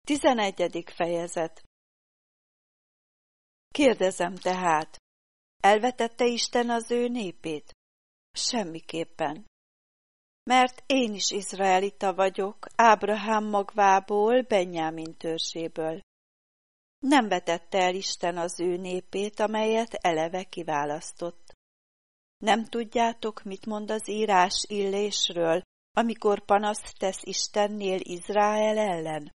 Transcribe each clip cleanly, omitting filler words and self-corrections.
11. fejezet. Kérdezem tehát, elvetette Isten az ő népét? Semmiképpen. Mert én is izraelita vagyok, Ábrahám magvából, Benjámin törzséből. Nem vetette el Isten az ő népét, amelyet eleve kiválasztott. Nem tudjátok, mit mond az írás Illésről, amikor panaszt tesz Istennél Izrael ellen?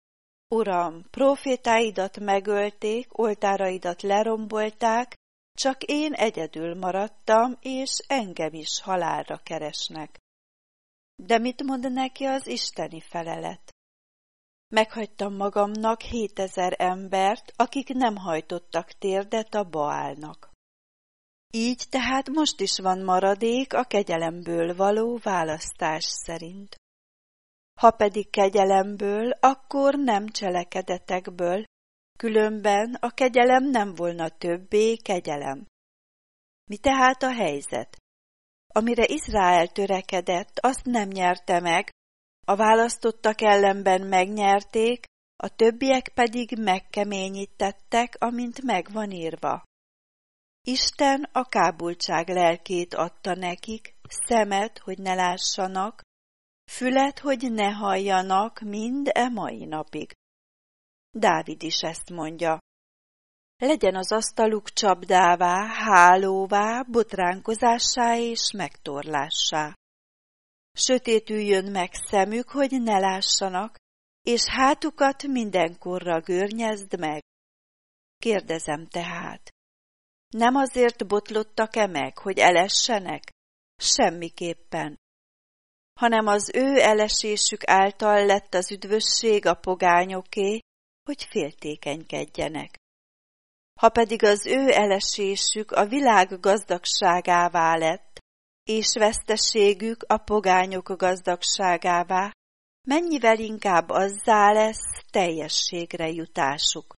Uram, prófétáidat megölték, oltáraidat lerombolták, csak én egyedül maradtam, és engem is halálra keresnek. De mit mond neki az isteni felelet? Meghagytam magamnak 7000 embert, akik nem hajtottak térdet a Baálnak. Így tehát most is van maradék a kegyelemből való választás szerint. Ha pedig kegyelemből, akkor nem cselekedetekből, különben a kegyelem nem volna többé kegyelem. Mi tehát a helyzet? Amire Izrael törekedett, azt nem nyerte meg, a választottak ellenben megnyerték, a többiek pedig megkeményítettek, amint megvan írva. Isten a kábultság lelkét adta nekik, szemet, hogy ne lássanak, fület, hogy ne halljanak mind mai napig. Dávid is ezt mondja. Legyen az asztaluk csapdává, hálóvá, botránkozássá és megtorlássá. Sötétüljön meg szemük, hogy ne lássanak, és hátukat mindenkorra görnyezd meg. Kérdezem tehát, nem azért botlottak-e meg, hogy elessenek? Semmiképpen. Hanem az ő elesésük által lett az üdvösség a pogányoké, hogy féltékenykedjenek. Ha pedig az ő elesésük a világ gazdagságává lett, és veszteségük a pogányok gazdagságává, mennyivel inkább azzá lesz teljességre jutásuk.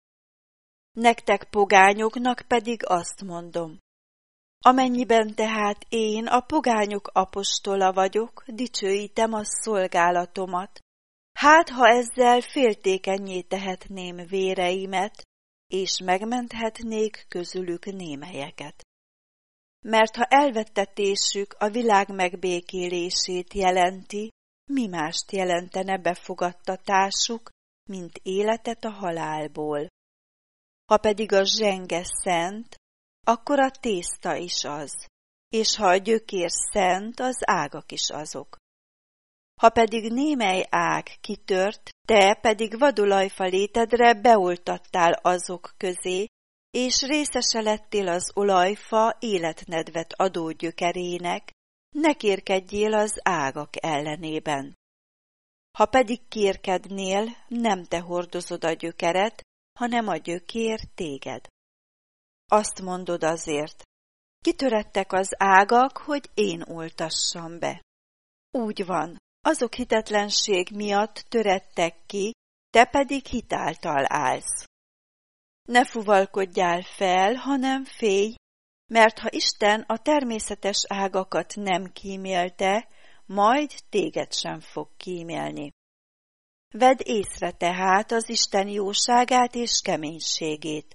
Nektek pogányoknak pedig azt mondom, amennyiben tehát én a pogányok apostola vagyok, dicsőítem a szolgálatomat, hát ha ezzel féltékennyé tehetném véreimet, és megmenthetnék közülük némelyeket. Mert ha elvettetésük a világ megbékélését jelenti, mi mást jelentene befogadtatásuk, mint életet a halálból. Ha pedig a zsenge szent, akkor a tészta is az, és ha a gyökér szent, az ágak is azok. Ha pedig némely ág kitört, te pedig vadolajfa létedre beoltattál azok közé, és részese lettél az olajfa életnedvet adó gyökerének, ne kérkedjél az ágak ellenében. Ha pedig kérkednél, nem te hordozod a gyökeret, hanem a gyökér téged. Azt mondod azért, kitörettek az ágak, hogy én oltassam be. Úgy van, azok hitetlenség miatt törettek ki, te pedig hitáltal állsz. Ne fuvalkodjál fel, hanem félj, mert ha Isten a természetes ágakat nem kímélte, majd téged sem fog kímélni. Vedd észre tehát az Isten jóságát és keménységét.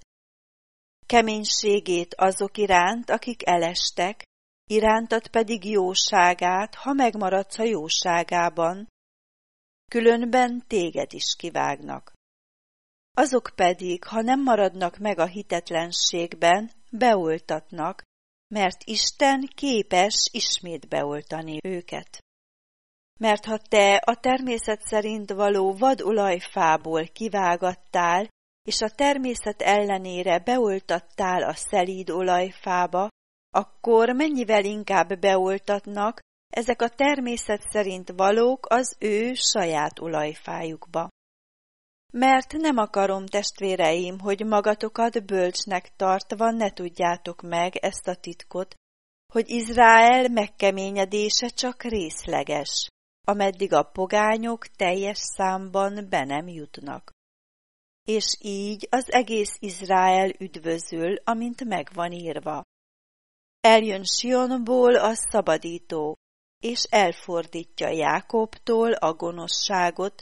Keménységét azok iránt, akik elestek, irántad pedig jóságát, ha megmaradsz a jóságában, különben téged is kivágnak. Azok pedig, ha nem maradnak meg a hitetlenségben, beoltatnak, mert Isten képes ismét beoltani őket. Mert ha te a természet szerint való vadolajfából kivágattál, és a természet ellenére beoltattál a szelíd olajfába, akkor mennyivel inkább beoltatnak ezek a természet szerint valók az ő saját olajfájukba. Mert nem akarom, testvéreim, hogy magatokat bölcsnek tartva ne tudjátok meg ezt a titkot, hogy Izrael megkeményedése csak részleges, ameddig a pogányok teljes számban be nem jutnak. És így az egész Izrael üdvözül, amint megvan írva. Eljön Sionból a szabadító, és elfordítja Jákobtól a gonoszságot,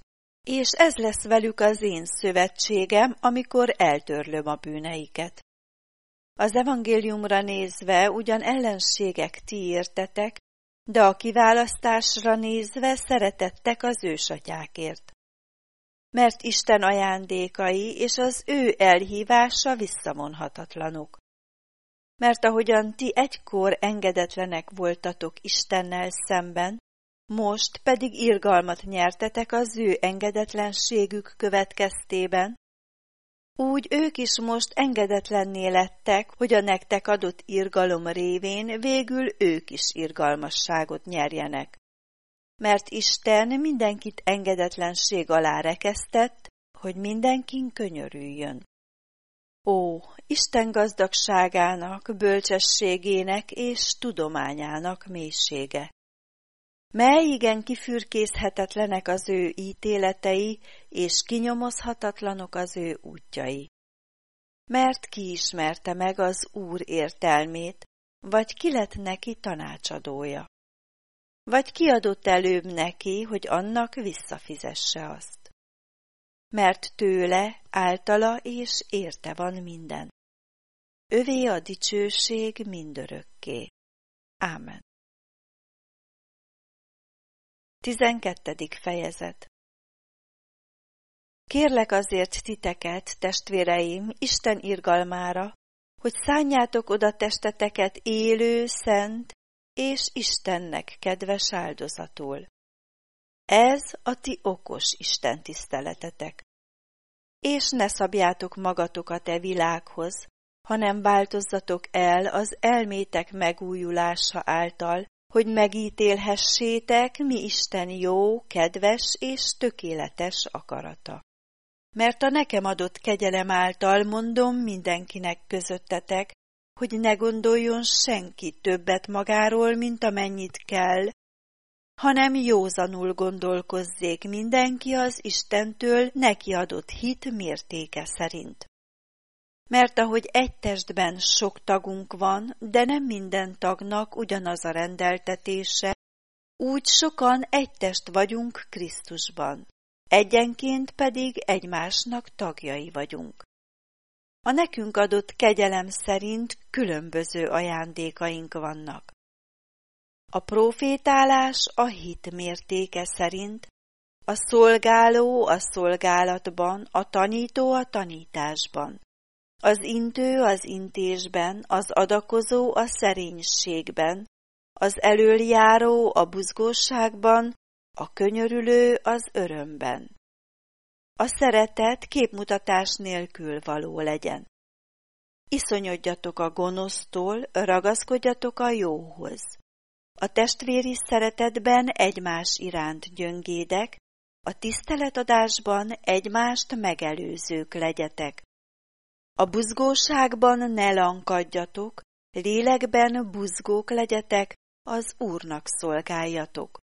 És ez lesz velük az én szövetségem, amikor eltörlöm a bűneiket. Az evangéliumra nézve ugyan ellenségek ti értetek, de a kiválasztásra nézve szeretettek az ősatyákért. Mert Isten ajándékai és az ő elhívása visszavonhatatlanok. Mert ahogyan ti egykor engedetlenek voltatok Istennel szemben, most pedig irgalmat nyertetek az ő engedetlenségük következtében, úgy ők is most engedetlenné lettek, hogy a nektek adott irgalom révén végül ők is irgalmasságot nyerjenek. Mert Isten mindenkit engedetlenség alá rekesztett, hogy mindenkin könyörüljön. Ó, Isten gazdagságának, bölcsességének és tudományának mélysége! Mely igen kifürkészhetetlenek az ő ítéletei, és kinyomozhatatlanok az ő útjai. Mert ki ismerte meg az Úr értelmét, vagy ki lett neki tanácsadója? Vagy ki adott előbb neki, hogy annak visszafizesse azt? Mert tőle, általa és érte van minden. Övé a dicsőség mindörökké. Ámen. 12. fejezet. Kérlek azért titeket, testvéreim, Isten irgalmára, hogy szánjátok oda testeteket élő, szent és Istennek kedves áldozatul. Ez a ti okos Isten tiszteletetek. És ne szabjátok magatokat e világhoz, hanem változzatok el az elmétek megújulása által, hogy megítélhessétek, mi Isten jó, kedves és tökéletes akarata. Mert a nekem adott kegyelem által mondom mindenkinek közöttetek, hogy ne gondoljon senki többet magáról, mint amennyit kell, hanem józanul gondolkozzék mindenki az Istentől neki adott hit mértéke szerint. Mert ahogy egy testben sok tagunk van, de nem minden tagnak ugyanaz a rendeltetése, úgy sokan egy test vagyunk Krisztusban, egyenként pedig egymásnak tagjai vagyunk. A nekünk adott kegyelem szerint különböző ajándékaink vannak. A prófétálás a hit mértéke szerint, a szolgáló a szolgálatban, a tanító a tanításban, az intő az intésben, az adakozó a szerénységben, az elöljáró a buzgóságban, a könyörülő az örömben. A szeretet képmutatás nélkül való legyen. Iszonyodjatok a gonosztól, ragaszkodjatok a jóhoz. A testvéri szeretetben egymás iránt gyöngédek, a tiszteletadásban egymást megelőzők legyetek. A buzgóságban ne lankadjatok, lélekben buzgók legyetek, az Úrnak szolgáljatok.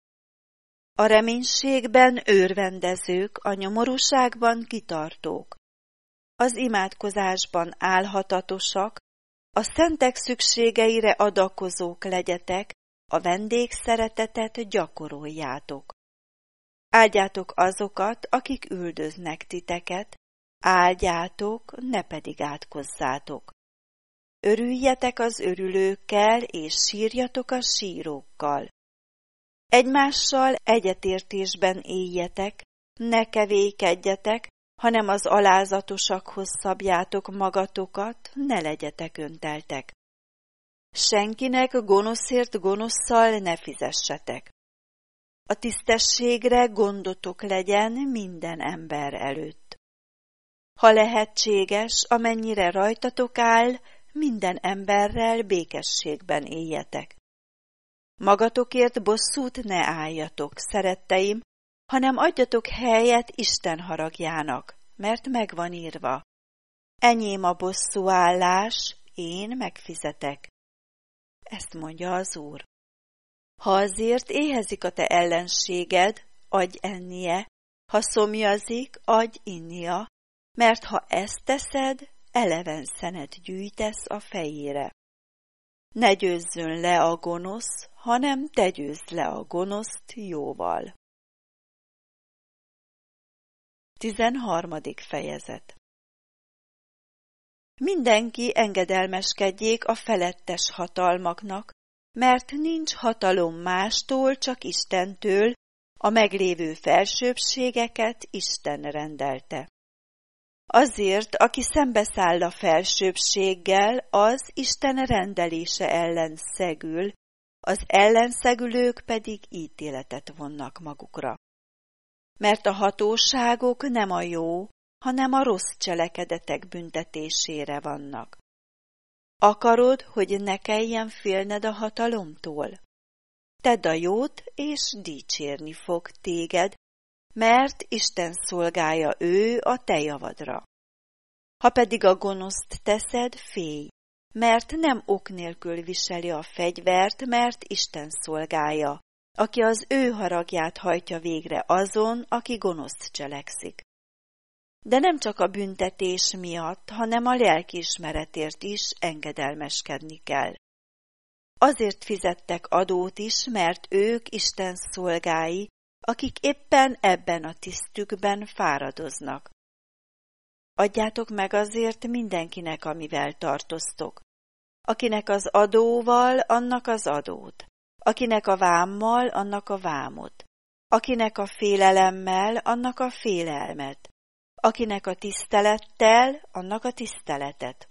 A reménységben örvendezők, a nyomorúságban kitartók. Az imádkozásban álhatatosak, a szentek szükségeire adakozók legyetek, a vendégszeretetet gyakoroljátok. Áldjátok azokat, akik üldöznek titeket, áldjátok, ne pedig átkozzátok. Örüljetek az örülőkkel, és sírjatok a sírókkal. Egymással egyetértésben éljetek, ne kevékedjetek, hanem az alázatosakhoz szabjátok magatokat, ne legyetek önteltek. Senkinek gonoszért gonosszal ne fizessetek. A tisztességre gondotok legyen minden ember előtt. Ha lehetséges, amennyire rajtatok áll, minden emberrel békességben éljetek. Magatokért bosszút ne álljatok, szeretteim, hanem adjatok helyet Isten haragjának, mert megvan írva. Enyém a bosszúállás, én megfizetek. Ezt mondja az Úr. Ha azért éhezik a te ellenséged, adj ennie, ha szomjazik, adj innia, mert ha ezt teszed, eleven szenet gyűjtesz a fejére. Ne győzzön le a gonosz, hanem te győzd le a gonoszt jóval. 13. fejezet. Mindenki engedelmeskedjék a felettes hatalmaknak, mert nincs hatalom mástól, csak Istentől, a meglévő felsőbbségeket Isten rendelte. Azért, aki szembeszáll a felsőbbséggel, az Isten rendelése ellen szegül, az ellenszegülők pedig ítéletet vonnak magukra. Mert a hatóságok nem a jó, hanem a rossz cselekedetek büntetésére vannak. Akarod, hogy ne kelljen félned a hatalomtól? Tedd a jót, és dicsérni fog téged, mert Isten szolgálja ő a te javadra. Ha pedig a gonoszt teszed, félj, mert nem ok nélkül viseli a fegyvert, mert Isten szolgálja, aki az ő haragját hajtja végre azon, aki gonoszt cselekszik. De nem csak a büntetés miatt, hanem a lelkiismeretért is engedelmeskedni kell. Azért fizettek adót is, mert ők Isten szolgái, akik éppen ebben a tisztükben fáradoznak. Adjátok meg azért mindenkinek, amivel tartoztok. Akinek az adóval, annak az adót. Akinek a vámmal, annak a vámot. Akinek a félelemmel, annak a félelmet. Akinek a tisztelettel, annak a tiszteletet.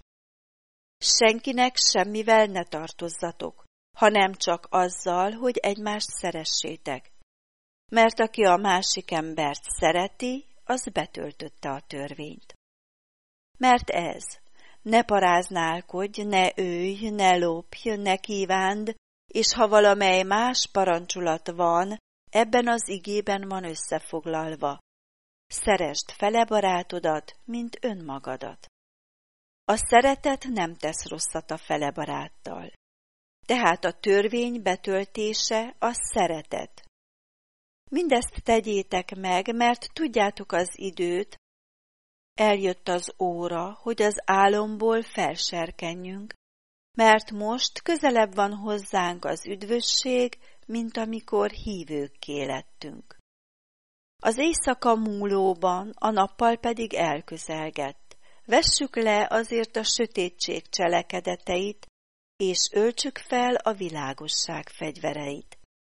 Senkinek semmivel ne tartozzatok, hanem csak azzal, hogy egymást szeressétek. Mert aki a másik embert szereti, az betöltötte a törvényt. Mert ez, ne paráználkodj, ne ölj, ne lopj, ne kívánd, és ha valamely más parancsolat van, ebben az igében van összefoglalva. Szeresd fele barátodat, mint önmagadat. A szeretet nem tesz rosszat a fele baráttal. Tehát a törvény betöltése a szeretet. Mindezt tegyétek meg, mert tudjátok az időt, eljött az óra, hogy az álomból felserkenjünk, mert most közelebb van hozzánk az üdvösség, mint amikor hívőkké lettünk. Az éjszaka múlóban, a nappal pedig elközelgett. Vessük le azért a sötétség cselekedeteit, és öltsük fel a világosság fegyvereit.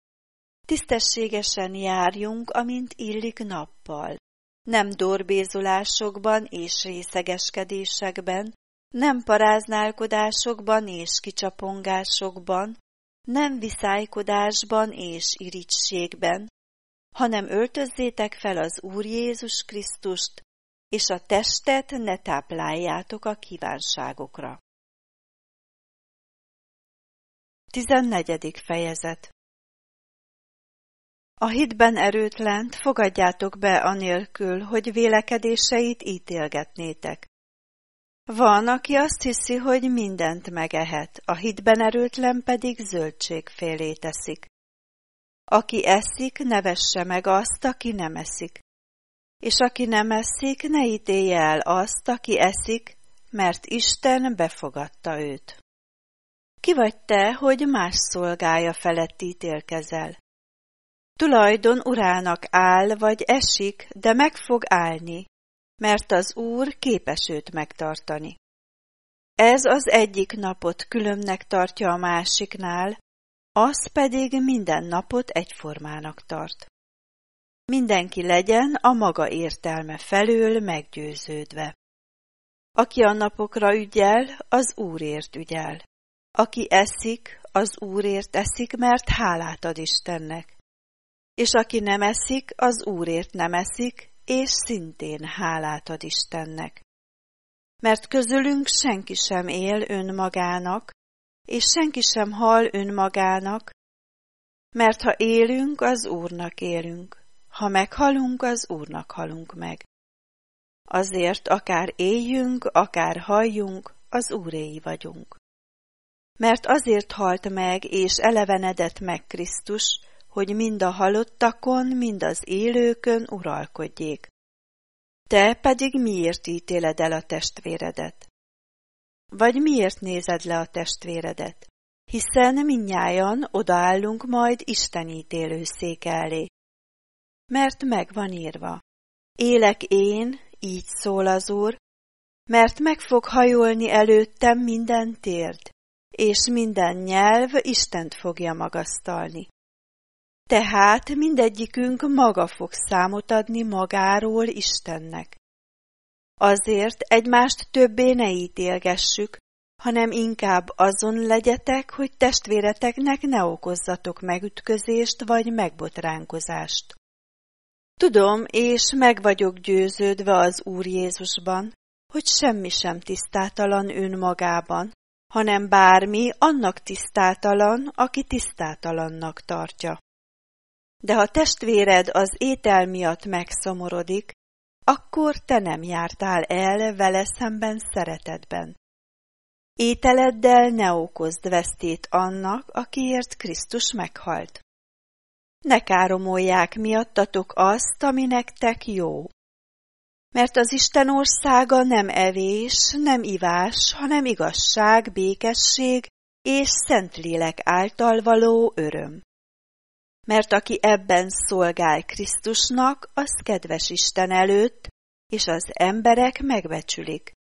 Tisztességesen járjunk, amint illik nappal, nem dorbézolásokban és részegeskedésekben, nem paráználkodásokban és kicsapongásokban, nem viszálykodásban és irigységben, hanem öltözzétek fel az Úr Jézus Krisztust, és a testet ne tápláljátok a kívánságokra. 14. fejezet. A hitben erőtlent fogadjátok be anélkül, hogy vélekedéseit ítélgetnétek. Van, aki azt hiszi, hogy mindent megehet, a hitben erőtlen pedig zöldségfélé teszik. Aki eszik, ne vesse meg azt, aki nem eszik. És aki nem eszik, ne ítélje el azt, aki eszik, mert Isten befogadta őt. Ki vagy te, hogy más szolgája felett ítélkezel? Tulajdon urának áll vagy esik, de meg fog állni, mert az Úr képes őt megtartani. Ez az egyik napot különbnek tartja a másiknál, az pedig minden napot egyformának tart. Mindenki legyen a maga értelme felől meggyőződve. Aki a napokra ügyel, az Úrért ügyel. Aki eszik, az Úrért eszik, mert hálát ad Istennek. És aki nem eszik, az Úrért nem eszik, és szintén hálát ad Istennek. Mert közülünk senki sem él önmagának, és senki sem hal önmagának, mert ha élünk, az Úrnak élünk, ha meghalunk, az Úrnak halunk meg. Azért akár éljünk, akár halljunk, az Úréi vagyunk. Mert azért halt meg, és elevenedett meg Krisztus, hogy mind a halottakon, mind az élőkön uralkodjék. Te pedig miért ítéled el a testvéredet? Vagy miért nézed le a testvéredet? Hiszen mindnyájan odaállunk majd Isten ítélőszéke elé. Mert meg van írva. Élek én, így szól az Úr, mert meg fog hajolni előttem minden térd, és minden nyelv Istent fogja magasztalni. Tehát mindegyikünk maga fog számot adni magáról Istennek. Azért egymást többé ne ítélgessük, hanem inkább azon legyetek, hogy testvéreteknek ne okozzatok megütközést vagy megbotránkozást. Tudom, és meg vagyok győződve az Úr Jézusban, hogy semmi sem tisztátalan önmagában, hanem bármi annak tisztátalan, aki tisztátalannak tartja. De ha testvéred az étel miatt megszomorodik, akkor te nem jártál el vele szemben szeretetben. Ételeddel ne okozd vesztét annak, akiért Krisztus meghalt. Ne káromolják miattatok azt, ami nektek jó. Mert az Isten országa nem evés, nem ivás, hanem igazság, békesség és Szentlélek által való öröm. Mert aki ebben szolgál Krisztusnak, az kedves Isten előtt, és az emberek megbecsülik.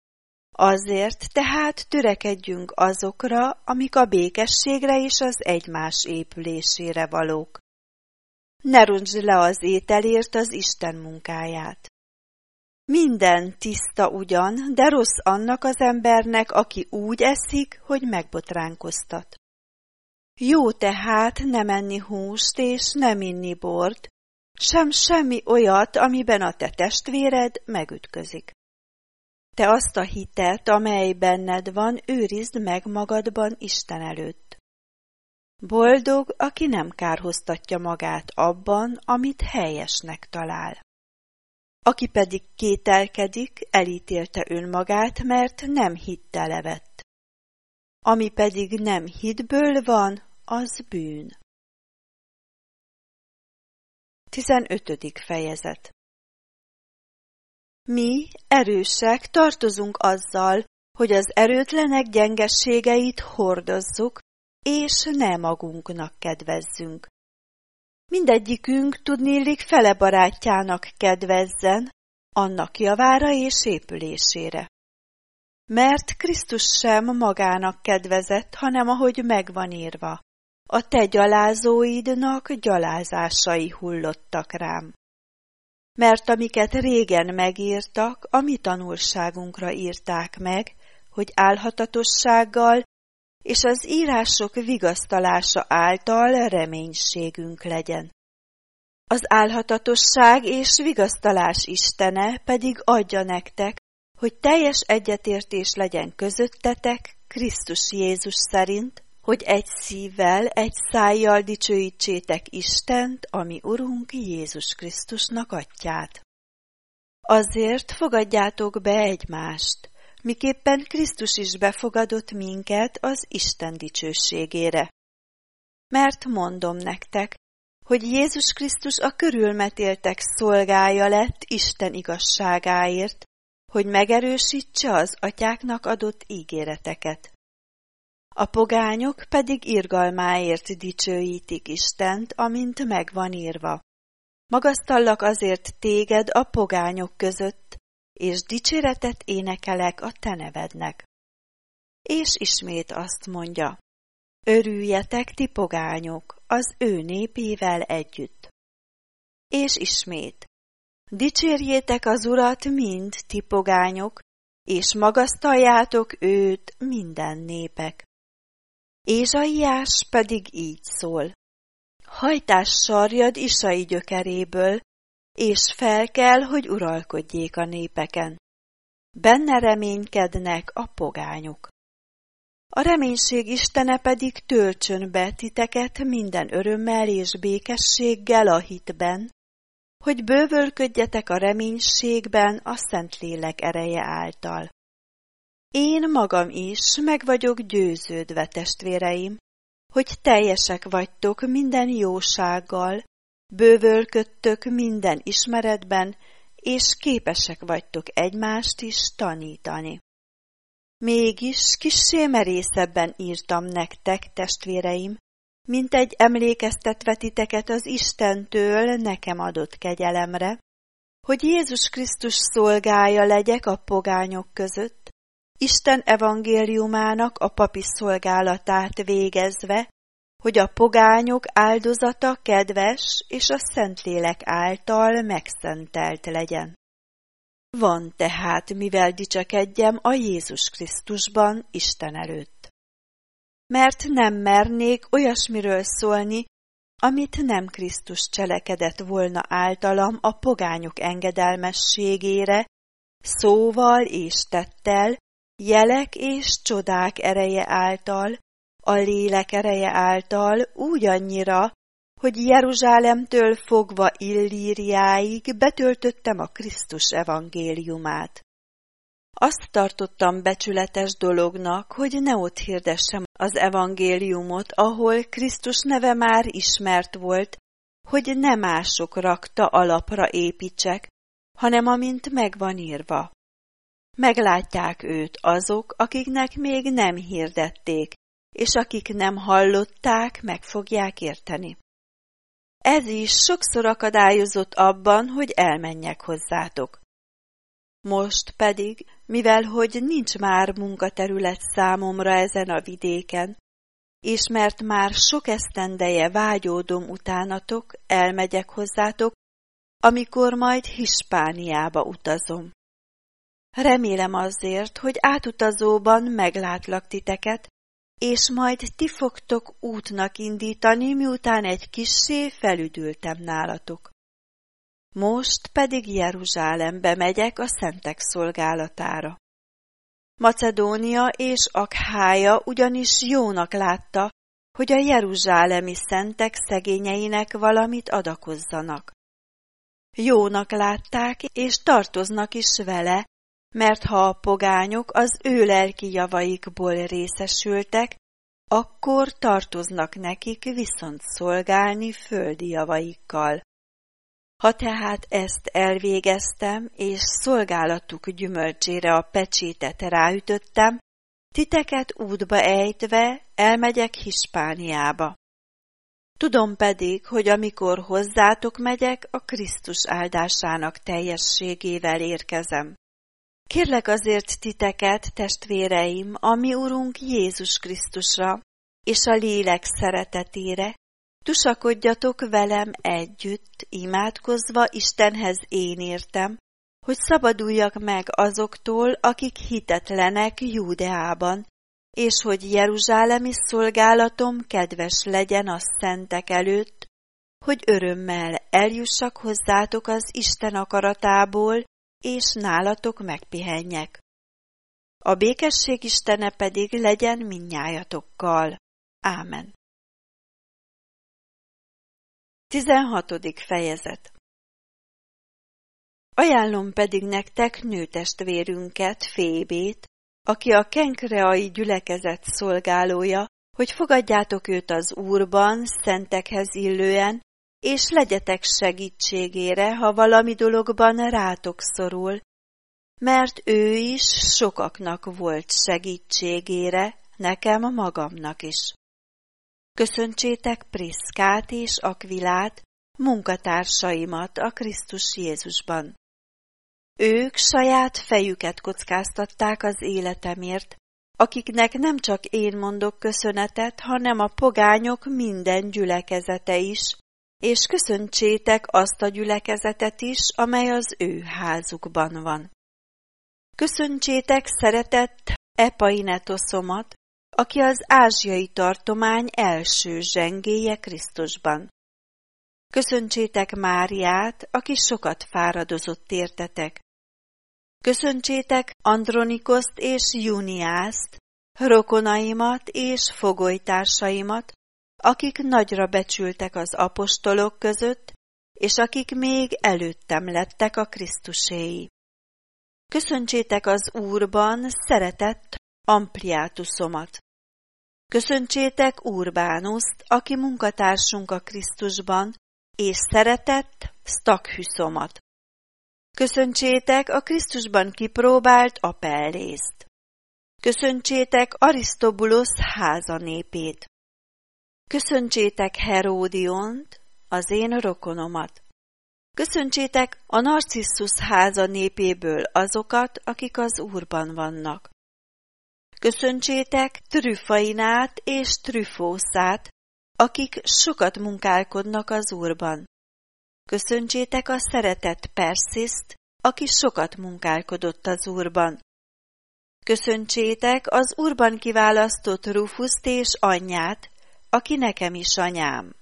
Azért tehát törekedjünk azokra, amik a békességre és az egymás épülésére valók. Ne rontsd le az ételért az Isten munkáját. Minden tiszta ugyan, de rossz annak az embernek, aki úgy eszik, hogy megbotránkoztat. Jó tehát nem enni húst és nem inni bort, sem semmi olyat, amiben a te testvéred megütközik. Te azt a hitet, amely benned van, őrizd meg magadban Isten előtt. Boldog, aki nem kárhoztatja magát abban, amit helyesnek talál. Aki pedig kételkedik, elítélte önmagát, mert nem hittel evett. Ami pedig nem hitből van, az bűn. 15. fejezet. Mi, erősek, tartozunk azzal, hogy az erőtlenek gyengességeit hordozzuk, és ne magunknak kedvezzünk. Mindegyikünk tudniillik fele barátjának kedvezzen, annak javára és épülésére. Mert Krisztus sem magának kedvezett, hanem ahogy megvan írva, a te gyalázóidnak gyalázásai hullottak rám. Mert amiket régen megírtak, a mi tanulságunkra írták meg, hogy álhatatossággal és az írások vigasztalása által reménységünk legyen. Az álhatatosság és vigasztalás Istene pedig adja nektek, hogy teljes egyetértés legyen közöttetek Krisztus Jézus szerint, hogy egy szívvel, egy szájjal dicsőítsétek Istent, ami Urunk Jézus Krisztusnak atyját. Azért fogadjátok be egymást, miképpen Krisztus is befogadott minket az Isten dicsőségére. Mert mondom nektek, hogy Jézus Krisztus a körülmetéltek szolgája lett Isten igazságáért, hogy megerősítse az atyáknak adott ígéreteket. A pogányok pedig irgalmáért dicsőítik Istent, amint megvan írva. Magasztallak azért téged a pogányok között, és dicséretet énekelek a te nevednek. És ismét azt mondja, örüljetek ti pogányok az ő népével együtt. És ismét, dicsérjétek az Urat mind ti pogányok, és magasztaljátok őt minden népek. Ézsaiás pedig így szól, hajtás sarjad Isai gyökeréből, és fel kell, hogy uralkodjék a népeken. Benne reménykednek a pogányok. A reménység Istene pedig töltsön be titeket minden örömmel és békességgel a hitben, hogy bővölködjetek a reménységben a Szentlélek ereje által. Én magam is meg vagyok győződve, testvéreim, hogy teljesek vagytok minden jósággal, bővölködtök minden ismeretben, és képesek vagytok egymást is tanítani. Mégis kissé merészebben írtam nektek, testvéreim, mint egy emlékeztetve titeket az Istentől nekem adott kegyelemre, hogy Jézus Krisztus szolgája legyek a pogányok között, Isten evangéliumának a papi szolgálatát végezve, hogy a pogányok áldozata kedves és a Szentlélek által megszentelt legyen. Van tehát, mivel dicsekedjem a Jézus Krisztusban Isten előtt. Mert nem mernék olyasmiről szólni, amit nem Krisztus cselekedett volna általam a pogányok engedelmességére, szóval és tettel, jelek és csodák ereje által, a lélek ereje által úgy annyira, hogy Jeruzsálemtől fogva Illíriáig betöltöttem a Krisztus evangéliumát. Azt tartottam becsületes dolognak, hogy ne ott hirdessem az evangéliumot, ahol Krisztus neve már ismert volt, hogy ne mások rakta alapra építsek, hanem amint megvan írva. Meglátják őt azok, akiknek még nem hirdették, és akik nem hallották, meg fogják érteni. Ez is sokszor akadályozott abban, hogy elmenjek hozzátok. Most pedig, mivel hogy nincs már munkaterület számomra ezen a vidéken, és mert már sok esztendeje vágyódom utánatok, elmegyek hozzátok, amikor majd Hispániába utazom. Remélem azért, hogy átutazóban meglátlak titeket, és majd ti fogtok útnak indítani, miután egy kissé felüdültem nálatok. Most pedig Jeruzsálembe megyek a szentek szolgálatára. Macedónia és Akhája ugyanis jónak látta, hogy a jeruzsálemi szentek szegényeinek valamit adakozzanak. Jónak látták, és tartoznak is vele, mert ha a pogányok az ő lelki javaikból részesültek, akkor tartoznak nekik viszont szolgálni földi javaikkal. Ha tehát ezt elvégeztem, és szolgálatuk gyümölcsére a pecsétet ráütöttem, titeket útba ejtve elmegyek Hispániába. Tudom pedig, hogy amikor hozzátok megyek, a Krisztus áldásának teljességével érkezem. Kérlek azért titeket, testvéreim, a mi Urunk Jézus Krisztusra és a lélek szeretetére, tusakodjatok velem együtt, imádkozva Istenhez én értem, hogy szabaduljak meg azoktól, akik hitetlenek Júdeában, és hogy jeruzsálemi szolgálatom kedves legyen a szentek előtt, hogy örömmel eljussak hozzátok az Isten akaratából, és nálatok megpihenjek. A békesség Istene pedig legyen mindnyájatokkal. Ámen. 16. fejezet. Ajánlom pedig nektek nőtestvérünket, Fébét, aki a kenkreai gyülekezet szolgálója, hogy fogadjátok őt az Úrban, szentekhez illően, és legyetek segítségére, ha valami dologban rátok szorul, mert ő is sokaknak volt segítségére, nekem magamnak is. Köszöntsétek Priszkát és Akvilát, munkatársaimat a Krisztus Jézusban. Ők saját fejüket kockáztatták az életemért, akiknek nem csak én mondok köszönetet, hanem a pogányok minden gyülekezete is, és köszöntsétek azt a gyülekezetet is, amely az ő házukban van. Köszöntsétek szeretett Epainetoszomat, aki az ázsiai tartomány első zsengéje Krisztusban. Köszöntsétek Máriát, aki sokat fáradozott értetek. Köszöntsétek Andronikoszt és Juniászt, rokonaimat és fogolytársaimat, akik nagyra becsültek az apostolok között, és akik még előttem lettek a Krisztuséi. Köszöntsétek az Úrban szeretett Ampliátusomat. Köszöntsétek Urbánuszt, aki munkatársunk a Krisztusban, és szeretett Stakhüszomat. Köszöntsétek a Krisztusban kipróbált Apellészt. Köszöntsétek Arisztobulosz háza népét. Köszöntsétek Heródiont, az én rokonomat. Köszöntsétek a Narcisszus háza népéből azokat, akik az Úrban vannak. Köszöntsétek Trüfainát és Trüfószát, akik sokat munkálkodnak az Úrban. Köszöntsétek a szeretett Persziszt, aki sokat munkálkodott az Úrban. Köszöntsétek az Úrban kiválasztott Rufuszt és anyját, aki nekem is anyám.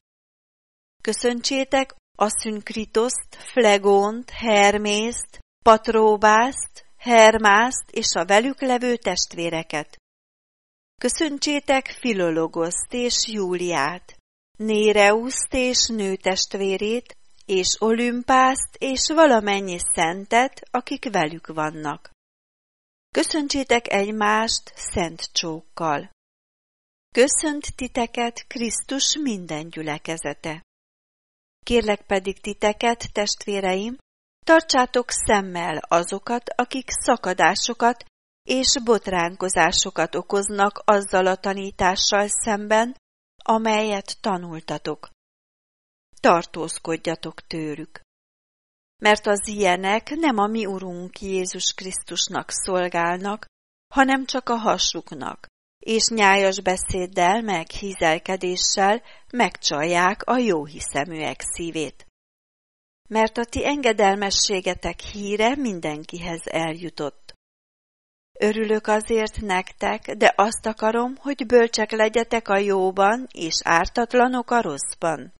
Köszöntsétek Aszünkritoszt, Flegónt, Hermészt, Patróbászt, Hermászt és a velük levő testvéreket. Köszöntsétek Filologoszt és Júliát, Néreuszt és nőtestvérét, és Olimpászt és valamennyi szentet, akik velük vannak. Köszöntsétek egymást szent csókkal. Köszönt titeket Krisztus minden gyülekezete. Kérlek pedig titeket, testvéreim, tartsátok szemmel azokat, akik szakadásokat és botránkozásokat okoznak azzal a tanítással szemben, amelyet tanultatok. Tartózkodjatok tőlük. Mert az ilyenek nem a mi Urunk Jézus Krisztusnak szolgálnak, hanem csak a hasuknak, és nyájas beszéddel meg hízelkedéssel megcsalják a jóhiszeműek szívét. Mert a ti engedelmességetek híre mindenkihez eljutott. Örülök azért nektek, de azt akarom, hogy bölcsek legyetek a jóban, és ártatlanok a rosszban.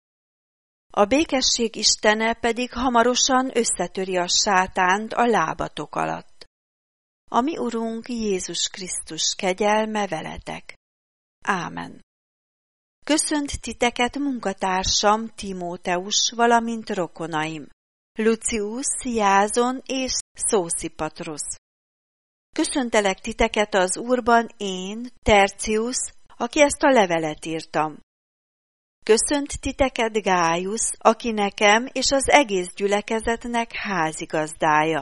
A békesség Istene pedig hamarosan összetöri a sátánt a lábatok alatt. A mi Urunk Jézus Krisztus kegyelme veletek. Ámen. Köszönt titeket munkatársam Timóteus, valamint rokonaim, Lucius, Jázon és Szószipatrosz. Köszöntelek titeket az Úrban én, Tercius, aki ezt a levelet írtam. Köszönt titeket Gájusz, aki nekem és az egész gyülekezetnek házigazdája.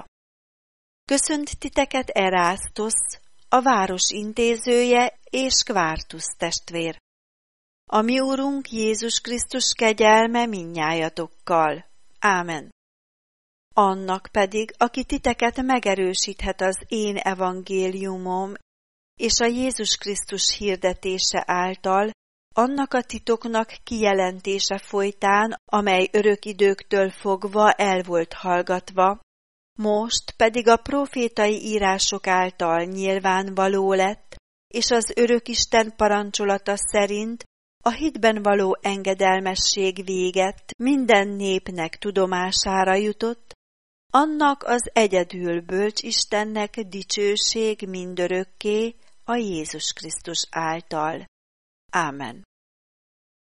Köszönt titeket Erasztosz, a város intézője, és Kvártusz testvér. A mi Úrunk Jézus Krisztus kegyelme mindnyájatokkal. Ámen. Annak pedig, aki titeket megerősíthet az én evangéliumom és a Jézus Krisztus hirdetése által, annak a titoknak kijelentése folytán, amely örök időktől fogva el volt hallgatva, most pedig a profétai írások által nyilvánvaló lett, és az örökisten parancsolata szerint a hitben való engedelmesség véget minden népnek tudomására jutott, annak az egyedül bölcs Istennek dicsőség mindörökké a Jézus Krisztus által. Ámen.